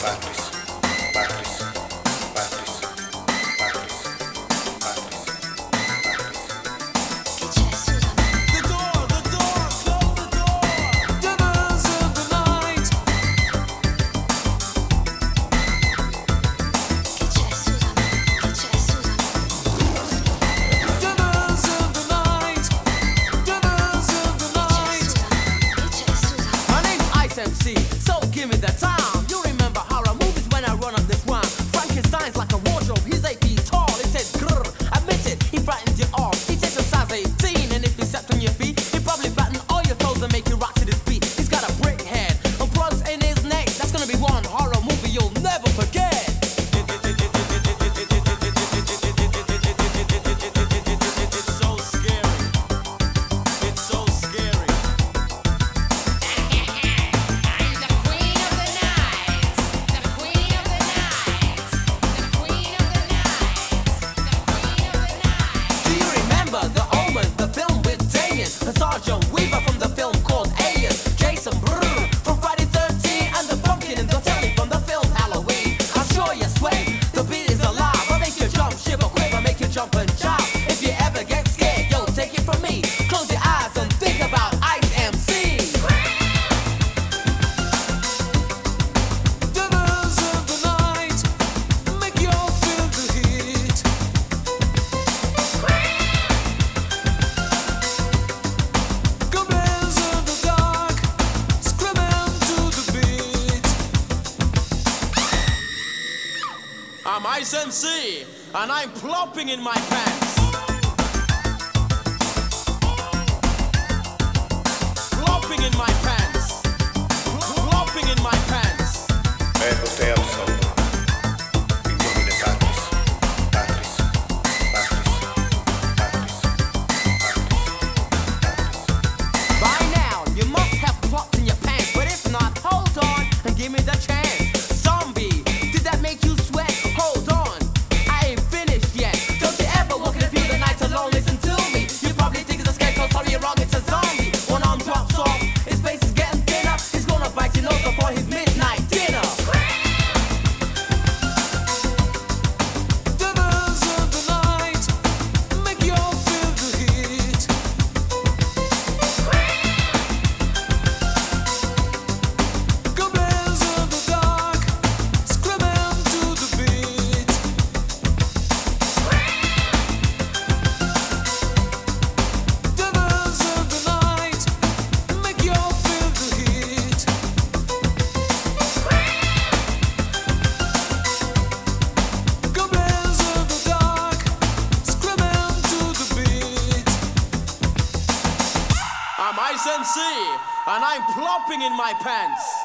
Patrice, Patrice, Patrice, Patrice, Patrice, Che c'è, scusami? The door, close the door. Dinners in the night. Che c'è, scusami? Che c'è, scusami? Dinners in the night. Dinners in the night. Che c'è, scusami? My name's Ice MC, so give me the time. You remember horror movies when I run on this rhyme. Frankenstein's like a wardrobe, he's 8 feet tall. He says grrr, admit it, he frightens you off. He takes a size 18, and if you stepped on your feet, he probably batten all your toes and make you rock to this beat. He's got a brick head, and plugs in his neck. That's gonna be one horror movie you'll never forget. It's so scary. It's so scary. The queen of the night. The queen of the night. The queen of the night. The queen of the night. Do you remember The Omen, the film with Damien, and Sergeant Weaver from the film called Alien, Jason Brrr from Friday 13, and the pumpkin in the telly from the film Halloween? I'm sure you sway, the beat is alive. I'll make you jump, shiver, quiver, make you jump and jive. If you ever get scared, yo, take it from me. Close your eyes and think about Ice MC. Dinners in the night. Make you feel the heat. Goblins in the dark, screaming to the beat. I'm Ice MC, and I'm plopping in my pants. Plopping in my pants. Plopping in my pants. Bello te al soldo. Il nome di Patrice, Patrice, Patrice, Patrice, Patrice. By now, you must have plopped in your pants, but if not, hold on and give me the chance. Zombie, did that make you sweat? Hold on, I ain't finished yet. Don't you ever walk in the field of night alone? Listen to me. You probably think it's a scarecrow, sorry you're wrong, it's a zombie. One arm drops off, his face is getting thinner. He's gonna bite your nose before his midnight dinner. Dinners in the night. Make you feel the heat. Goblins in the dark, screaming to the beat. Dinners in the night. Make you feel the heat. Goblins in the dark, screaming to the beat. I'm Ice MC, and I'm plopping in my pants.